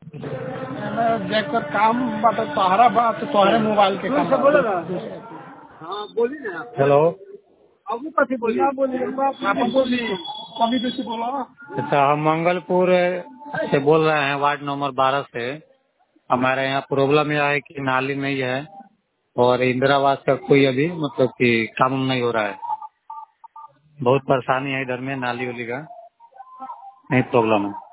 देखकर काम बात तोहरा बात तोहरे मोबाइल के काम बोले ना। हाँ बोली ना। हेलो। अब कथी बोली आप बोली कभी बेसी बोला। अच्छा, हम मंगलपुर से बोल रहे हैं, वार्ड नंबर 12 से। हमारे यहाँ प्रॉब्लम यह है कि नाली नहीं है और इंदिरा आवास का कोई अभी मतलब कि काम नहीं हो रहा है। बहुत परेशानी है इधर में, नाली वाली का नहीं प्रॉब्लम है।